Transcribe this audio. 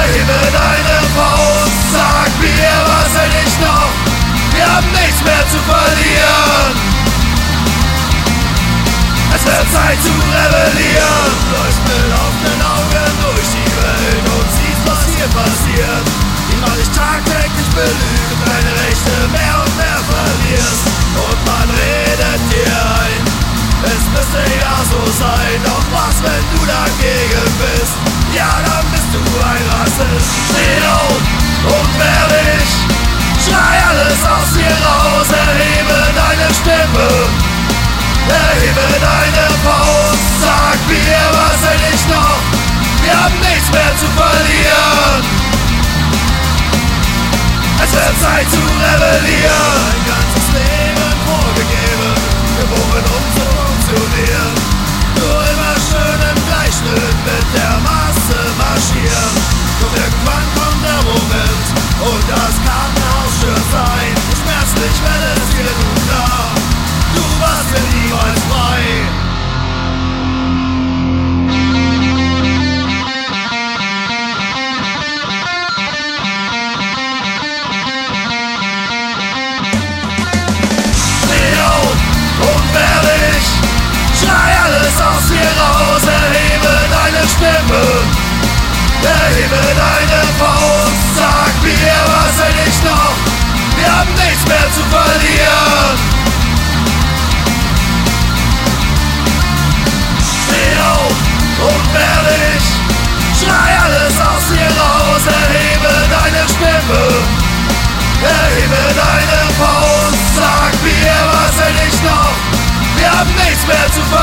Erhebe deine Faust, sag mir, was hält dich noch? Wir haben nichts mehr zu verlieren. Es wird Zeit zu rebellieren. Läufst mit offenen Augen durch die Welt und siehst, was hier passiert. Wie man dich tagtäglich belügt, deine Rechte mehr und mehr verlierst. Und man redet dir ein, es müsste ja so sein. Doch was, wenn du dagegen bist? Ja, dann bist du ein Rassist. Steh auf und wehr dich, schrei alles aus dir raus. Erhebe deine Stimme, erhebe deine Faust, sag mir, was hält dich noch? Wir haben nichts mehr zu verlieren. Es wird Zeit zu rebellieren. Ein ganzes Leben vorgegeben, geboren um zu funktionieren. Nur immer schön im Gleichschritt mit der Masse marschieren. Doch irgendwann kommt der Moment und das Kartenhaus stürzt ein. Schmerzlich, wenn es dir nun klar, du warst mir niemals frei. Und wehr dich, schrei alles aus dir raus, erhebe deine Stimme, erhebe deine Faust, sag mir, was hält dich noch? Wir haben nichts mehr zu verlieren. Steh auf und wehr dich, schrei alles aus dir raus, erhebe deine Stimme, erhebe deine Faust, sag mir, was hält dich noch? Wir haben nichts mehr zu verlieren.